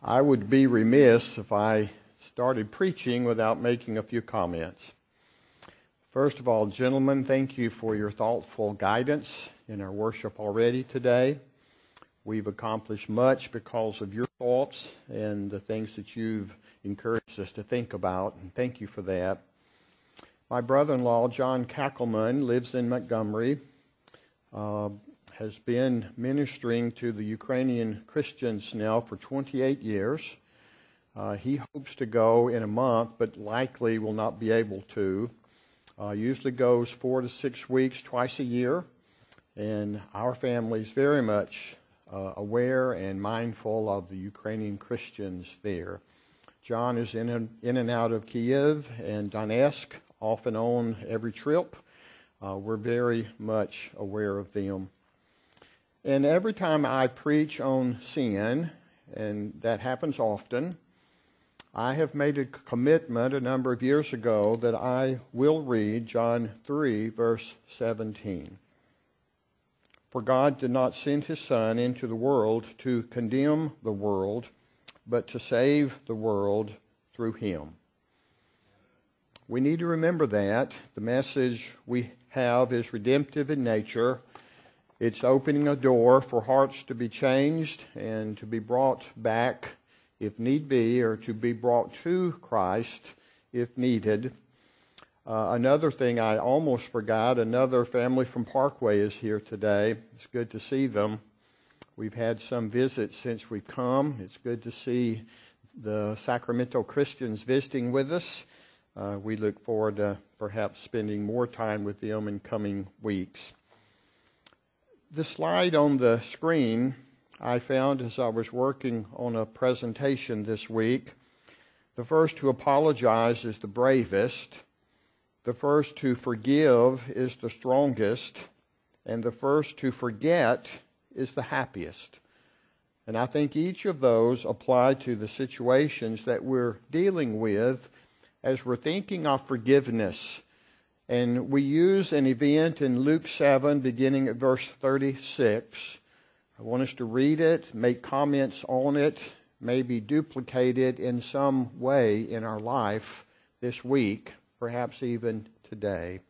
I would be remiss if I started preaching without making a few comments. First of all, gentlemen, thank you for your thoughtful guidance in our worship already today. We've accomplished much because of your thoughts and the things that you've encouraged us to think about, and thank you for that. My brother-in-law, John Kackelman, lives in Montgomery, has been ministering to the Ukrainian Christians now for 28 years. He hopes to go in a month, but likely will not be able to. Usually goes 4 to 6 weeks, twice a year, and our family is very much aware and mindful of the Ukrainian Christians there. John is in and out of Kiev and Donetsk, off and on every trip. We're very much aware of them. And every time I preach on sin, and that happens often, I have made a commitment a number of years ago that I will read John 3, verse 17. For God did not send His Son into the world to condemn the world, but to save the world through Him. We need to remember that. The message we have is redemptive in nature. It's opening a door for hearts to be changed and to be brought back if need be, or to be brought to Christ if needed. Another thing I almost forgot, another family from Parkway is here today. It's good to see them. We've had some visits since we've come. It's good to see the Sacramento Christians visiting with us. We look forward to perhaps spending more time with them in coming weeks. The slide on the screen I found as I was working on a presentation this week. The first to apologize is the bravest. The first to forgive is the strongest. And the first to forget is the happiest. And I think each of those apply to the situations that we're dealing with as we're thinking of forgiveness. And we use an event in Luke 7, beginning at verse 36. I want us to read it, make comments on it, maybe duplicate it in some way in our life this week, perhaps even today.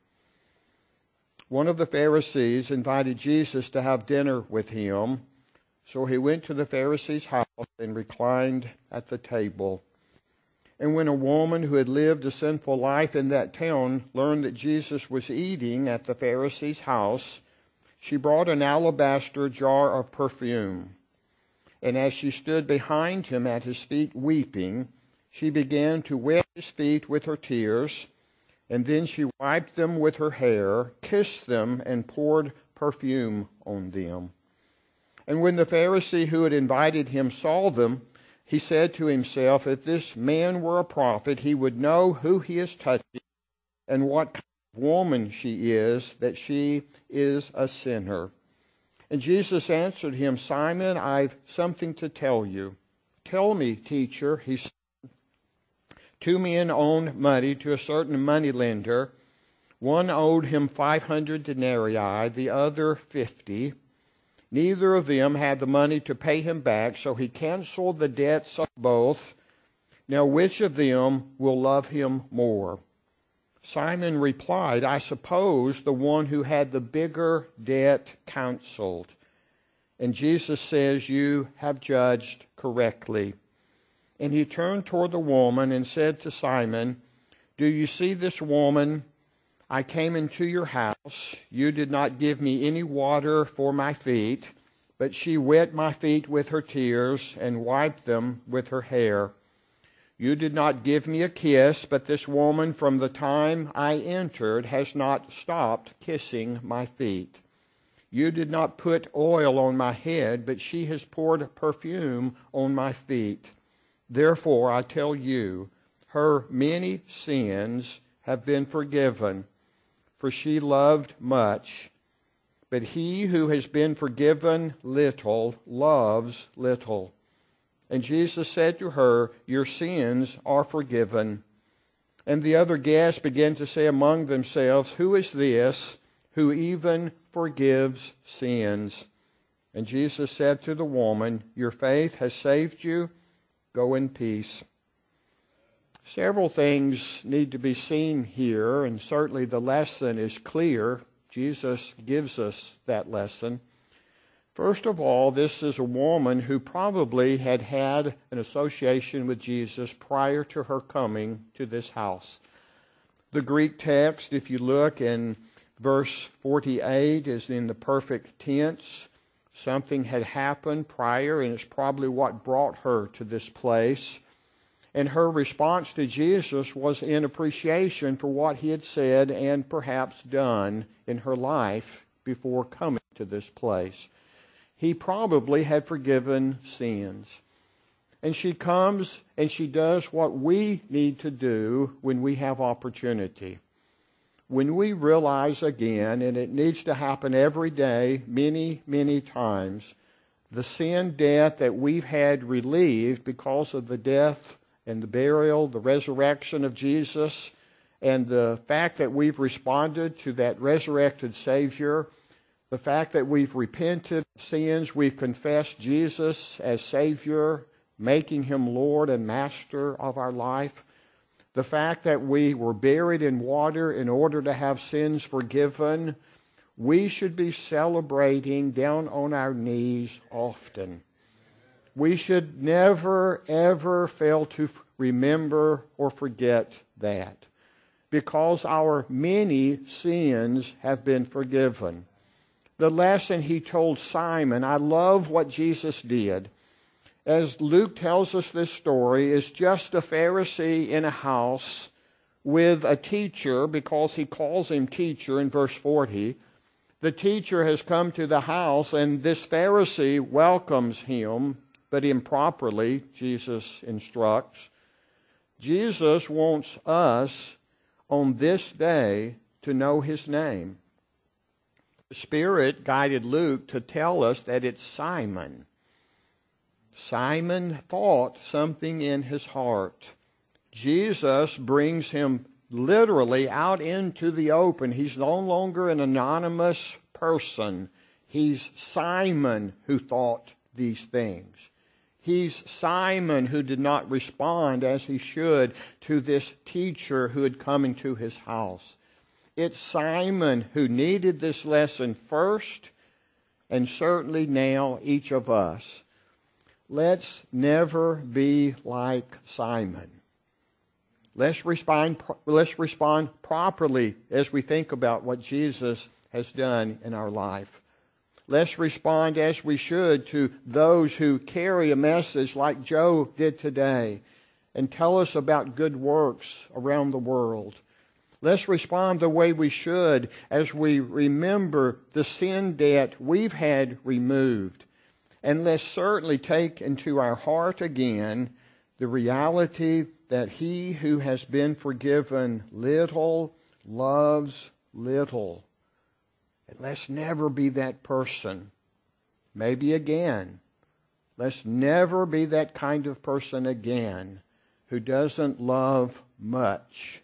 One of the Pharisees invited Jesus to have dinner with him, so he went to the Pharisee's house and reclined at the table. And when a woman who had lived a sinful life in that town learned that Jesus was eating at the Pharisee's house, she brought an alabaster jar of perfume. And as she stood behind him at his feet weeping, she began to wet his feet with her tears, and then she wiped them with her hair, kissed them, and poured perfume on them. And when the Pharisee who had invited him saw them, he said to himself, if this man were a prophet, he would know who he is touching and what kind of woman she is, that she is a sinner. And Jesus answered him, Simon, I've something to tell you. Tell me, teacher, he said. 2 men owed money to a certain moneylender. One owed him 500 denarii, the other 50. Neither of them had the money to pay him back, so he canceled the debts of both. Now which of them will love him more? Simon replied, I suppose the one who had the bigger debt canceled. And Jesus says, you have judged correctly. And he turned toward the woman and said to Simon, do you see this woman? I came into your house. You did not give me any water for my feet, but she wet my feet with her tears and wiped them with her hair. You did not give me a kiss, but this woman from the time I entered has not stopped kissing my feet. You did not put oil on my head, but she has poured perfume on my feet. Therefore, I tell you, her many sins have been forgiven, for she loved much. But he who has been forgiven little loves little. And Jesus said to her, your sins are forgiven. And the other guests began to say among themselves, who is this who even forgives sins? And Jesus said to the woman, your faith has saved you. Go in peace. Several things need to be seen here, and certainly the lesson is clear. Jesus gives us that lesson. First of all, this is a woman who probably had had an association with Jesus prior to her coming to this house. The Greek text, if you look in verse 48, is in the perfect tense. Something had happened prior, and it's probably what brought her to this place. And her response to Jesus was in appreciation for what he had said and perhaps done in her life before coming to this place. He probably had forgiven sins. And she comes and she does what we need to do when we have opportunity. When we realize again, and it needs to happen every day, many, many times, the sin debt that we've had relieved because of the death and the burial, the resurrection of Jesus, and the fact that we've responded to that resurrected Savior, the fact that we've repented of sins, we've confessed Jesus as Savior, making Him Lord and Master of our life, the fact that we were buried in water in order to have sins forgiven, we should be celebrating down on our knees often. We should never, ever fail to remember or forget that, because our many sins have been forgiven. The lesson he told Simon, I love what Jesus did. As Luke tells us this story, is just a Pharisee in a house with a teacher, because he calls him teacher in verse 40. The teacher has come to the house, and this Pharisee welcomes him, but improperly, Jesus instructs. Jesus wants us on this day to know His name. The Spirit guided Luke to tell us that it's Simon. Simon thought something in his heart. Jesus brings him literally out into the open. He's no longer an anonymous person. He's Simon who thought these things. He's Simon who did not respond as he should to this teacher who had come into his house. It's Simon who needed this lesson first, and certainly now each of us. Let's never be like Simon. Let's respond properly as we think about what Jesus has done in our life. Let's respond as we should to those who carry a message like Joe did today and tell us about good works around the world. Let's respond the way we should as we remember the sin debt we've had removed. And let's certainly take into our heart again the reality that he who has been forgiven little loves little. And let's never be that person. Maybe again. Let's never be that kind of person again who doesn't love much.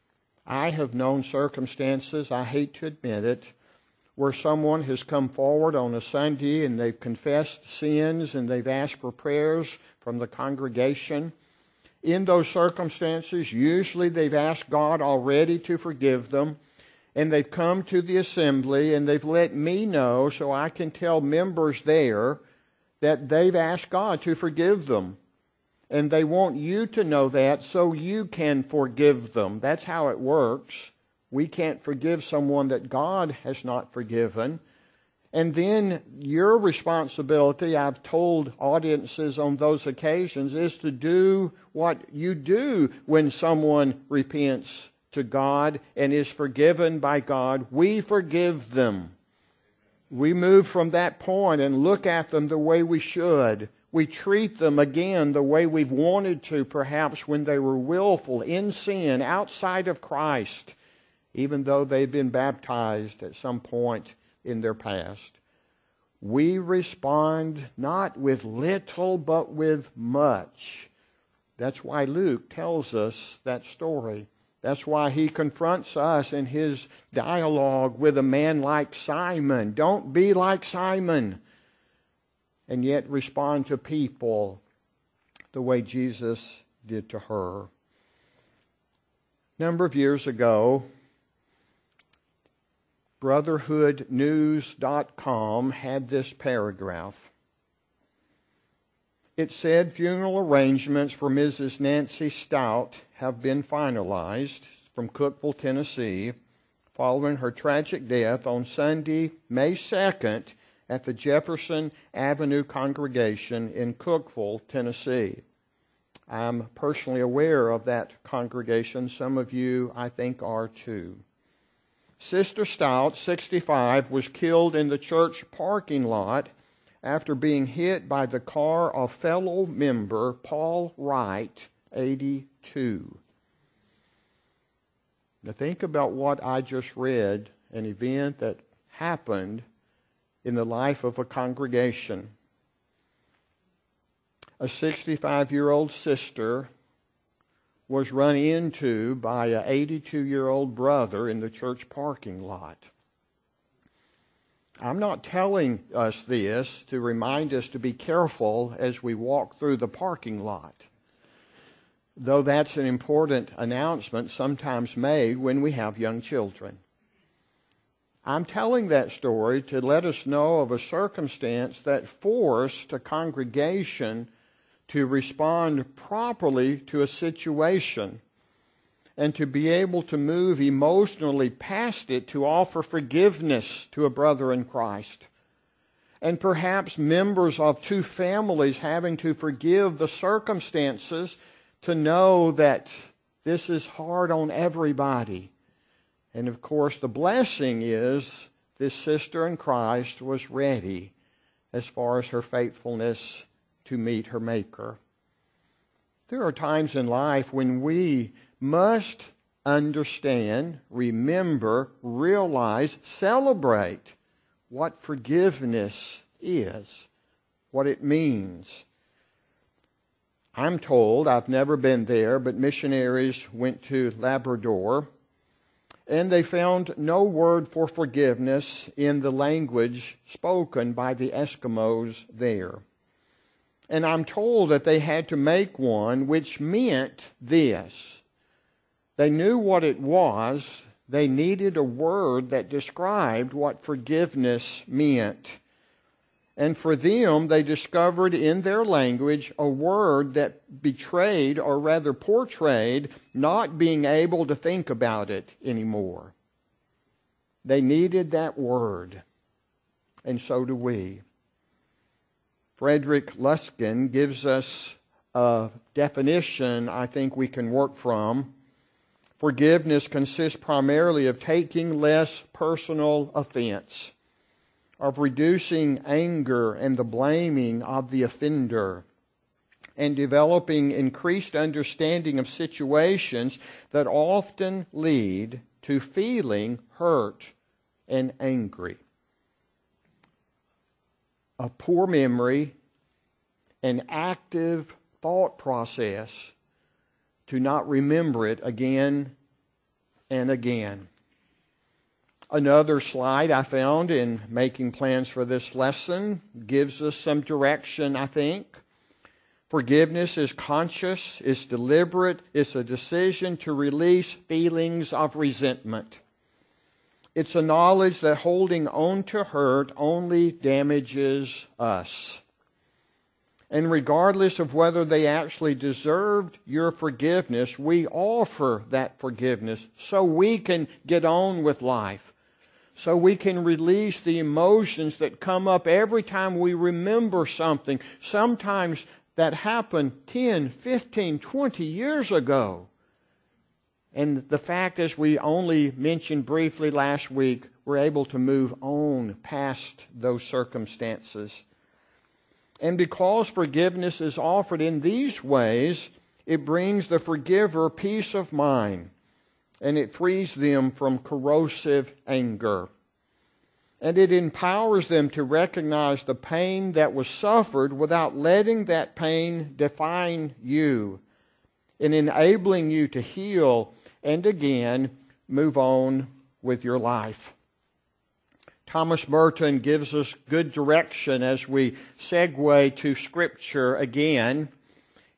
I have known circumstances, I hate to admit it, where someone has come forward on a Sunday and they've confessed sins and they've asked for prayers from the congregation. In those circumstances, usually they've asked God already to forgive them, and they've come to the assembly and they've let me know so I can tell members there that they've asked God to forgive them. And they want you to know that so you can forgive them. That's how it works. We can't forgive someone that God has not forgiven. And then your responsibility, I've told audiences on those occasions, is to do what you do when someone repents to God and is forgiven by God. We forgive them. We move from that point and look at them the way we should. We treat them again the way we've wanted to, perhaps when they were willful in sin outside of Christ, even though they've been baptized at some point in their past. We respond not with little, but with much. That's why Luke tells us that story. That's why he confronts us in his dialogue with a man like Simon. Don't be like Simon, and yet respond to people the way Jesus did to her. A number of years ago, BrotherhoodNews.com had this paragraph. It said, funeral arrangements for Mrs. Nancy Stout have been finalized from Cookeville, Tennessee, following her tragic death on Sunday, May 2nd, at the Jefferson Avenue Congregation in Cookeville, Tennessee. I'm personally aware of that congregation. Some of you, I think, are too. Sister Stout, 65, was killed in the church parking lot after being hit by the car of fellow member Paul Wright, 82. Now think about what I just read, an event that happened in the life of a congregation. A 65-year-old sister was run into by an 82-year-old brother in the church parking lot. I'm not telling us this to remind us to be careful as we walk through the parking lot, though that's an important announcement sometimes made when we have young children. I'm telling that story to let us know of a circumstance that forced a congregation to respond properly to a situation and to be able to move emotionally past it to offer forgiveness to a brother in Christ. And perhaps members of two families having to forgive the circumstances to know that this is hard on everybody. And of course, the blessing is this sister in Christ was ready as far as her faithfulness to meet her Maker. There are times in life when we must understand, remember, realize, celebrate what forgiveness is, what it means. I'm told, I've never been there, but missionaries went to Labrador, and they found no word for forgiveness in the language spoken by the Eskimos there. And I'm told that they had to make one which meant this. They knew what it was. They needed a word that described what forgiveness meant. And for them, they discovered in their language a word that betrayed, or rather portrayed, not being able to think about it anymore. They needed that word. And so do we. Frederick Luskin gives us a definition I think we can work from. Forgiveness consists primarily of taking less personal offense, of reducing anger and the blaming of the offender, and developing increased understanding of situations that often lead to feeling hurt and angry. A poor memory, an active thought process to not remember it again and again. Another slide I found in making plans for this lesson gives us some direction, I think. Forgiveness is conscious, it's deliberate, it's a decision to release feelings of resentment. It's a knowledge that holding on to hurt only damages us. And regardless of whether they actually deserved your forgiveness, we offer that forgiveness so we can get on with life. So we can release the emotions that come up every time we remember something. Sometimes that happened 10, 15, 20 years ago. And the fact, as we only mentioned briefly last week, we're able to move on past those circumstances. And because forgiveness is offered in these ways, it brings the forgiver peace of mind, and it frees them from corrosive anger. And it empowers them to recognize the pain that was suffered without letting that pain define you, and enabling you to heal and again move on with your life. Thomas Merton gives us good direction as we segue to Scripture again.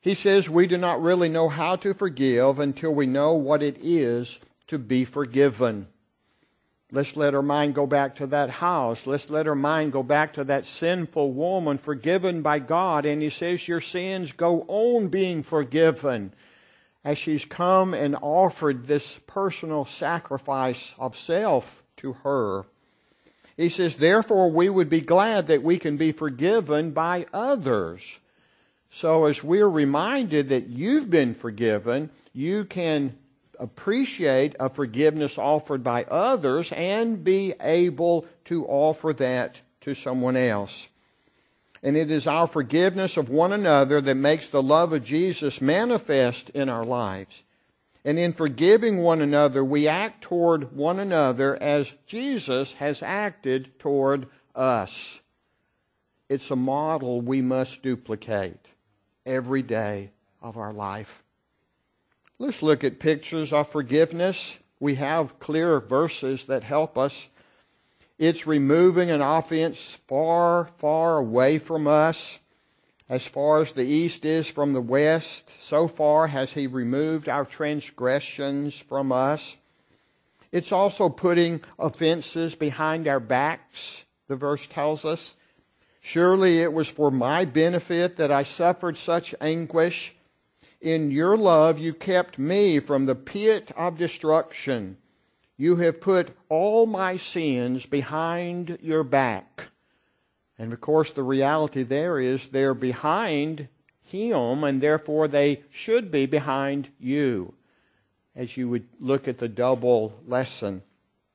He says we do not really know how to forgive until we know what it is to be forgiven. Let's let our mind go back to that house. Let's let our mind go back to that sinful woman forgiven by God. And He says your sins go on being forgiven as she's come and offered this personal sacrifice of self to her. He says, therefore, we would be glad that we can be forgiven by others. So as we're reminded that you've been forgiven, you can appreciate a forgiveness offered by others and be able to offer that to someone else. And it is our forgiveness of one another that makes the love of Jesus manifest in our lives. And in forgiving one another, we act toward one another as Jesus has acted toward us. It's a model we must duplicate every day of our life. Let's look at pictures of forgiveness. We have clear verses that help us. It's removing an offense far, far away from us. As far as the east is from the west, so far has He removed our transgressions from us. It's also putting offenses behind our backs, the verse tells us. Surely it was for my benefit that I suffered such anguish. In your love you kept me from the pit of destruction. You have put all my sins behind your back. And of course the reality there is they're behind Him, and therefore they should be behind you, as you would look at the double lesson.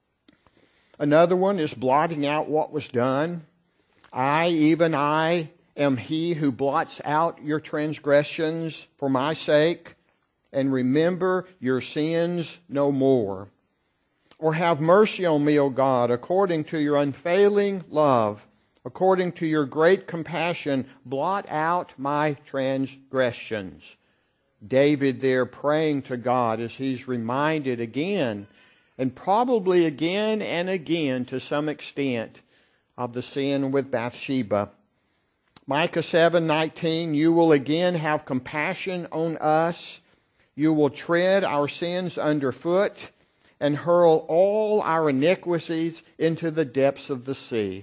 Another one is blotting out what was done. I, even I, am He who blots out your transgressions for my sake, and remember your sins no more. Or have mercy on me, O God, according to your unfailing love. According to your great compassion, blot out my transgressions. David there praying to God as he's reminded again, and probably again and again to some extent, of the sin with Bathsheba. Micah 7:19, you will again have compassion on us. You will tread our sins underfoot and hurl all our iniquities into the depths of the sea.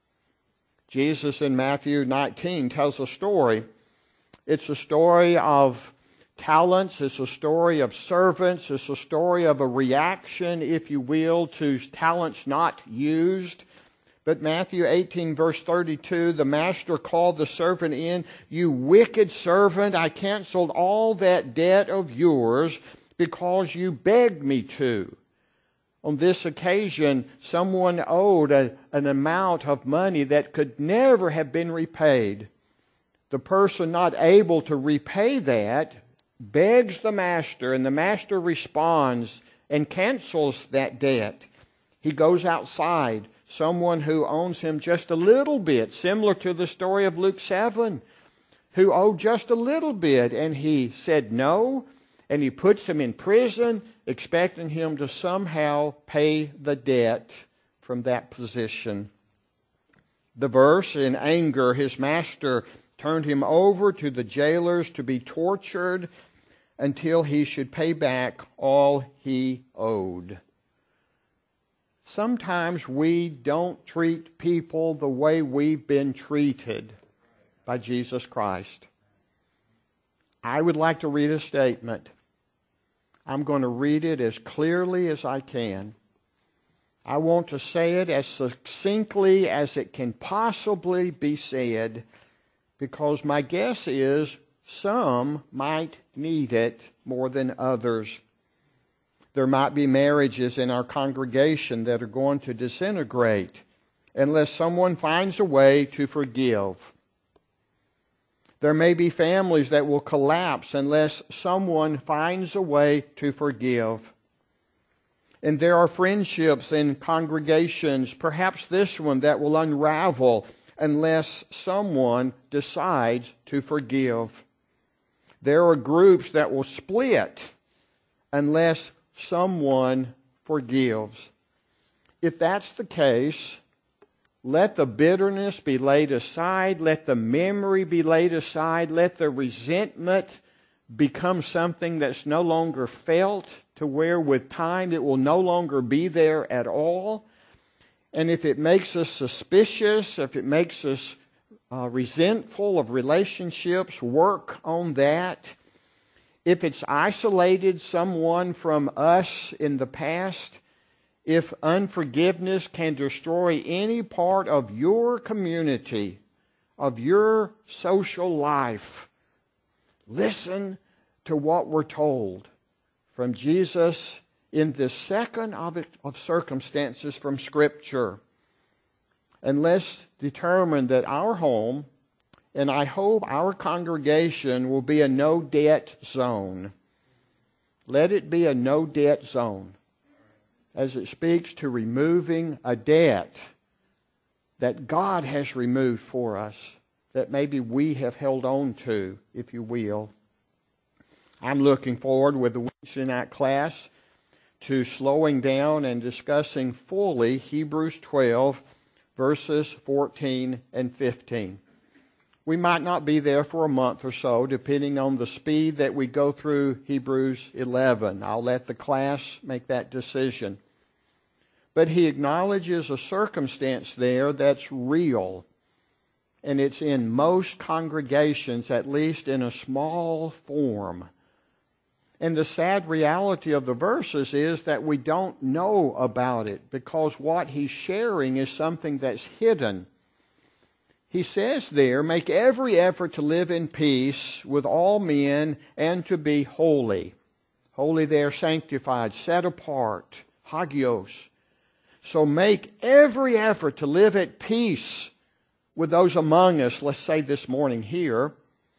Jesus in Matthew 19 tells a story. It's a story of talents. It's a story of servants. It's a story of a reaction, if you will, to talents not used. But Matthew 18 verse 32, the master called the servant in. You wicked servant, I canceled all that debt of yours because you begged me to. On this occasion, someone owed an amount of money that could never have been repaid. The person not able to repay that begs the master, and the master responds and cancels that debt. He goes outside. Someone who owns him just a little bit, similar to the story of Luke 7, who owed just a little bit, and he said no, and he puts him in prison, expecting him to somehow pay the debt from that position. The verse, in anger, his master turned him over to the jailers to be tortured until he should pay back all he owed. Sometimes we don't treat people the way we've been treated by Jesus Christ. I would like to read a statement. I'm going to read it as clearly as I can. I want to say it as succinctly as it can possibly be said, because my guess is some might need it more than others. There might be marriages in our congregation that are going to disintegrate unless someone finds a way to forgive. There may be families that will collapse unless someone finds a way to forgive. And there are friendships in congregations, perhaps this one, that will unravel unless someone decides to forgive. There are groups that will split unless someone forgives. If that's the case, Let the bitterness be laid aside. Let the memory be laid aside. Let the resentment become something that's no longer felt, to where with time it will no longer be there at all. And if it makes us suspicious, if it makes us resentful of relationships, work on that. If it's isolated someone from us in the past, if unforgiveness can destroy any part of your community, of your social life, listen to what we're told from Jesus in this second of circumstances from Scripture. And let's determine that our home, and I hope our congregation, will be a no-debt zone. Let it be a no-debt zone, as it speaks to removing a debt that God has removed for us, that maybe we have held on to, if you will. I'm looking forward with the Wednesday night class to slowing down and discussing fully Hebrews 12, verses 14 and 15. We might not be there for a month or so, depending on the speed that we go through Hebrews 11. I'll let the class make that decision. But he acknowledges a circumstance there that's real. And it's in most congregations, at least in a small form. And the sad reality of the verses is that we don't know about it, because what he's sharing is something that's hidden. He says there, make every effort to live in peace with all men and to be holy. Holy there, sanctified, set apart, hagios. So make every effort to live at peace with those among us, let's say this morning here,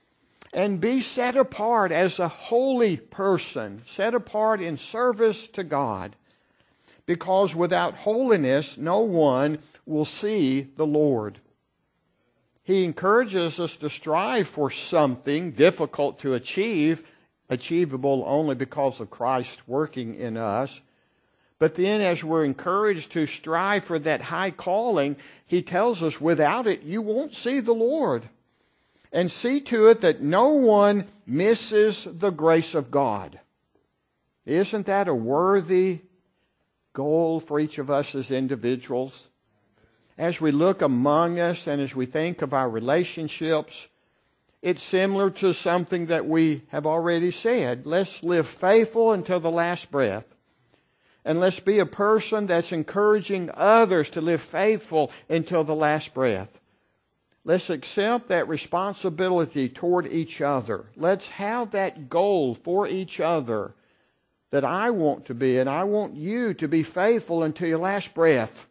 and be set apart as a holy person, set apart in service to God, because without holiness no one will see the Lord. He encourages us to strive for something difficult to achieve, achievable only because of Christ working in us. But then as we're encouraged to strive for that high calling, he tells us without it you won't see the Lord. And see to it that no one misses the grace of God. Isn't that a worthy goal for each of us as individuals? As we look among us and as we think of our relationships, it's similar to something that we have already said. Let's live faithful until the last breath. And let's be a person that's encouraging others to live faithful until the last breath. Let's accept that responsibility toward each other. Let's have that goal for each other that I want to be, and I want you to be faithful until your last breath.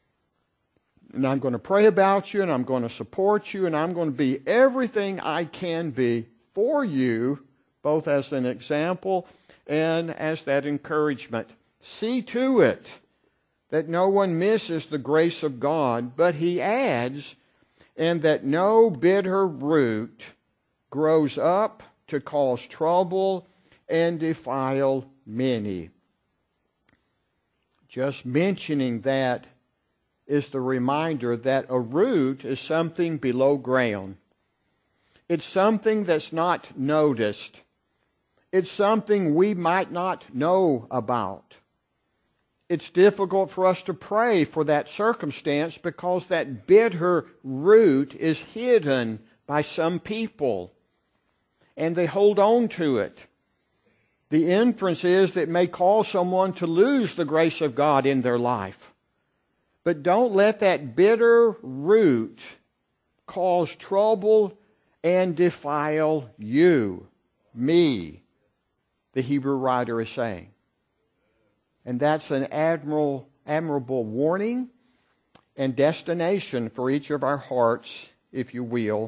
And I'm going to pray about you, and I'm going to support you, and I'm going to be everything I can be for you, both as an example and as that encouragement. See to it that no one misses the grace of God, but he adds, and that no bitter root grows up to cause trouble and defile many. Just mentioning that is the reminder that a root is something below ground. It's something that's not noticed. It's something we might not know about. It's difficult for us to pray for that circumstance because that bitter root is hidden by some people, and they hold on to it. The inference is that it may cause someone to lose the grace of God in their life. But don't let that bitter root cause trouble and defile you, me, the Hebrew writer is saying. And that's an admirable warning and destination for each of our hearts, if you will.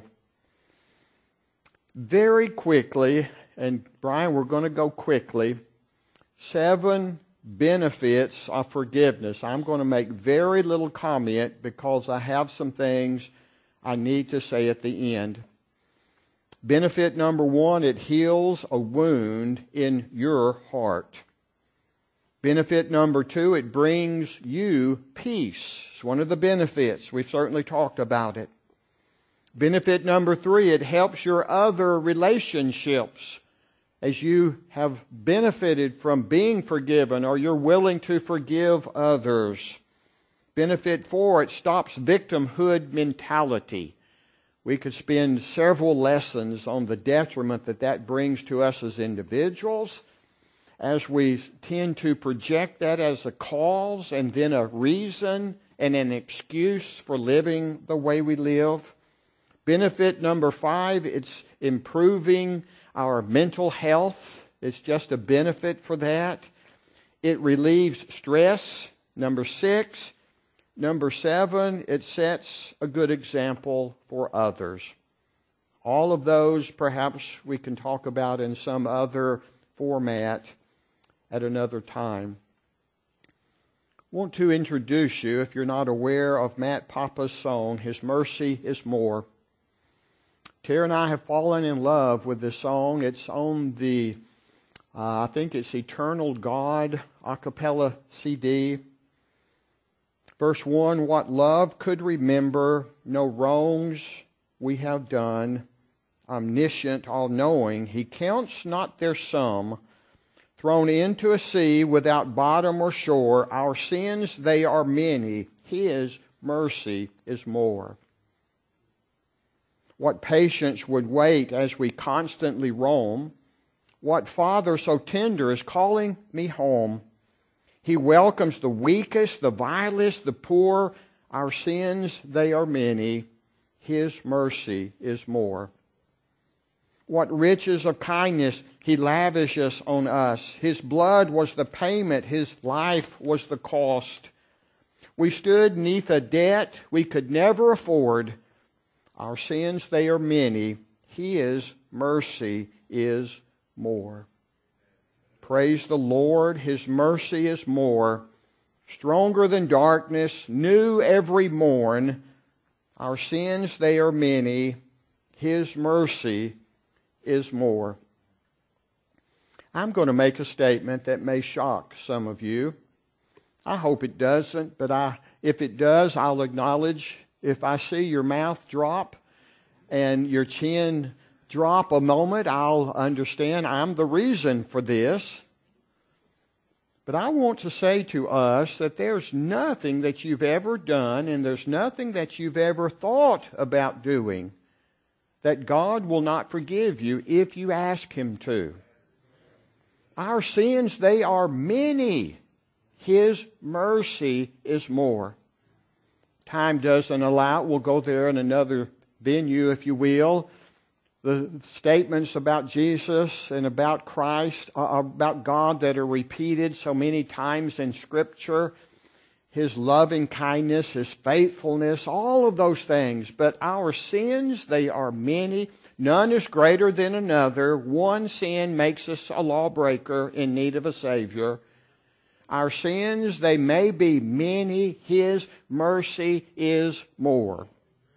Very quickly, and Brian, we're going to go quickly, 7 benefits of forgiveness. I'm going to make very little comment because I have some things I need to say at the end. Benefit number 1, it heals a wound in your heart. Benefit number 2, it brings you peace. It's one of the benefits. We've certainly talked about it. Benefit number 3, it helps your other relationships as you have benefited from being forgiven or you're willing to forgive others. Benefit 4, it stops victimhood mentality. We could spend several lessons on the detriment that brings to us as individuals, as we tend to project that as a cause and then a reason and an excuse for living the way we live. Benefit number 5, it's improving our mental health. It's just a benefit for that. It relieves stress. Number 6. Number 7, it sets a good example for others. All of those perhaps we can talk about in some other format at another time. I want to introduce you, if you're not aware of Matt Papa's song, His Mercy is More. Tara and I have fallen in love with this song. It's on the, I think it's Eternal God a cappella CD. Verse 1, what love could remember, no wrongs we have done, omniscient, all-knowing, He counts not their sum, thrown into a sea without bottom or shore, our sins, they are many, His mercy is more. What patience would wait as we constantly roam? What Father so tender is calling me home? He welcomes the weakest, the vilest, the poor. Our sins, they are many. His mercy is more. What riches of kindness He lavishes on us. His blood was the payment. His life was the cost. We stood neath a debt we could never afford. Our sins, they are many. His mercy is more. Praise the Lord. His mercy is more. Stronger than darkness, new every morn. Our sins, they are many. His mercy is more. I'm going to make a statement that may shock some of you. I hope it doesn't, but if it does, I'll acknowledge. If I see your mouth drop and your chin drop a moment, I'll understand I'm the reason for this. But I want to say to us that there's nothing that you've ever done and there's nothing that you've ever thought about doing that God will not forgive you if you ask Him to. Our sins, they are many. His mercy is more. Time doesn't allow it. We'll go there in another venue, if you will. The statements about Jesus and about Christ, about God that are repeated so many times in Scripture. His loving kindness, His faithfulness, all of those things. But our sins, they are many. None is greater than another. One sin makes us a lawbreaker in need of a Savior. Our sins, they may be many. His mercy is more.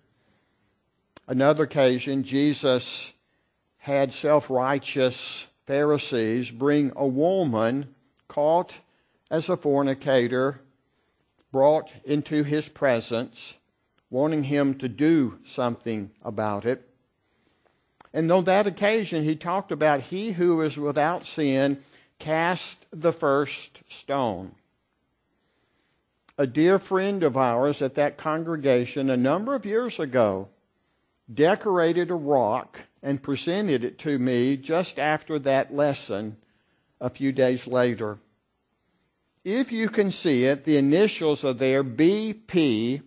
Another occasion, Jesus had self-righteous Pharisees bring a woman caught as a fornicator, brought into His presence, wanting Him to do something about it. And on that occasion, He talked about he who is without sin cast the first stone. A dear friend of ours at that congregation a number of years ago decorated a rock and presented it to me just after that lesson a few days later. If you can see it, the initials are there, BP,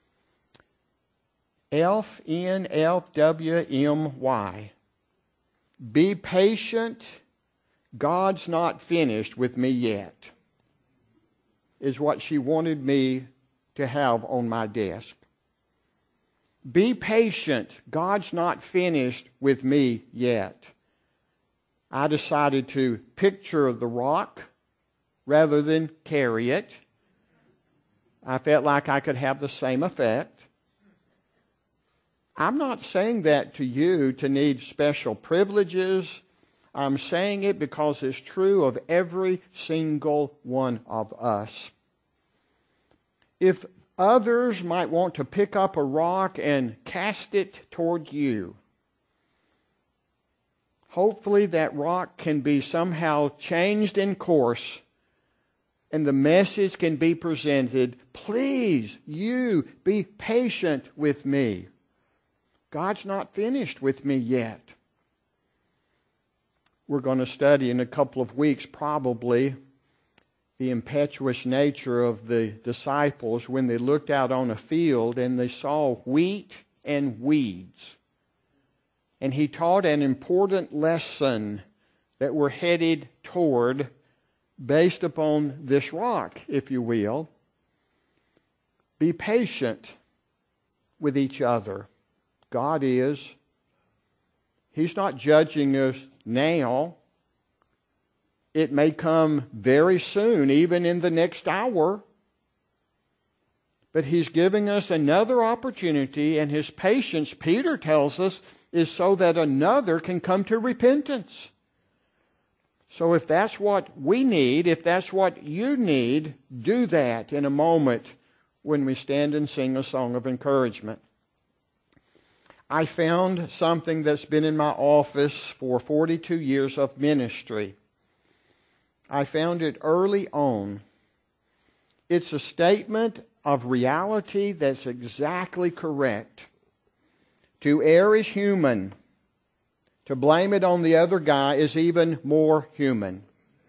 FNFWMY. Be patient. God's not finished with me yet, is what she wanted me to have on my desk. Be patient. God's not finished with me yet. I decided to picture the rock rather than carry it. I felt like I could have the same effect. I'm not saying that to you to need special privileges. I'm saying it because it's true of every single one of us. If others might want to pick up a rock and cast it toward you, hopefully that rock can be somehow changed in course and the message can be presented. Please, you be patient with me. God's not finished with me yet. We're going to study in a couple of weeks probably the impetuous nature of the disciples when they looked out on a field and they saw wheat and weeds. And he taught an important lesson that we're headed toward based upon this rock, if you will. Be patient with each other. God is. He's not judging us now. It may come very soon, even in the next hour. But He's giving us another opportunity, and His patience, Peter tells us, is so that another can come to repentance. So if that's what we need, if that's what you need, do that in a moment when we stand and sing a song of encouragement. I found something that's been in my office for 42 years of ministry. I found it early on. It's a statement of reality that's exactly correct. To err is human. To blame it on the other guy is even more human.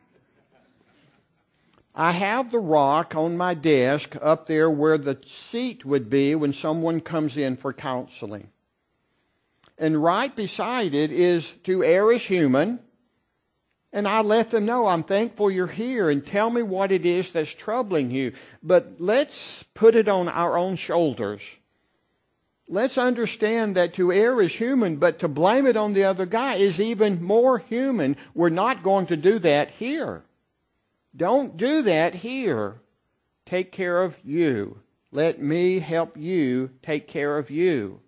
I have the rock on my desk up there where the seat would be when someone comes in for counseling. And right beside it is to err is human. And I let them know, I'm thankful you're here and tell me what it is that's troubling you. But let's put it on our own shoulders. Let's understand that to err is human, but to blame it on the other guy is even more human. We're not going to do that here. Don't do that here. Take care of you. Let me help you take care of you.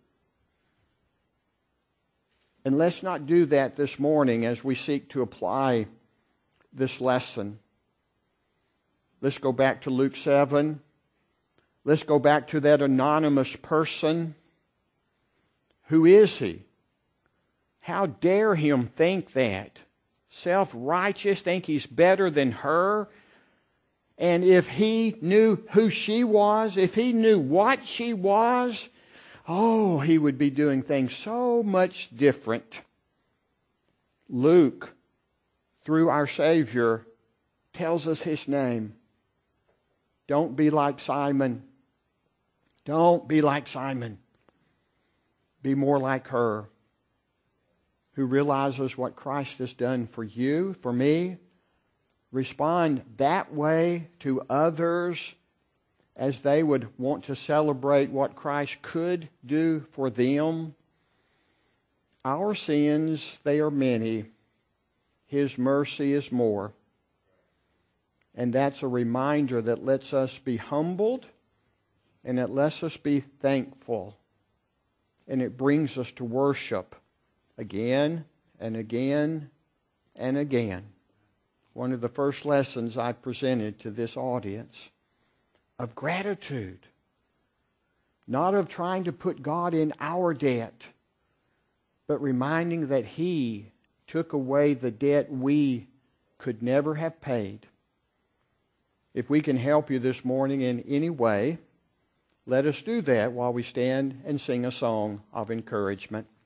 And let's not do that this morning as we seek to apply this lesson. Let's go back to Luke 7. Let's go back to that anonymous person. Who is he? How dare him think that? Self-righteous, think he's better than her? And if he knew who she was, if he knew what she was, oh, he would be doing things so much different. Luke, through our Savior, tells us his name. Don't be like Simon. Don't be like Simon. Be more like her, who realizes what Christ has done for you, for me. Respond that way to others as they would want to celebrate what Christ could do for them. Our sins, they are many. His mercy is more. And that's a reminder that lets us be humbled and it lets us be thankful. And it brings us to worship again and again and again. One of the first lessons I presented to this audience of gratitude. Not of trying to put God in our debt, but reminding that He took away the debt we could never have paid. If we can help you this morning in any way, let us do that while we stand and sing a song of encouragement.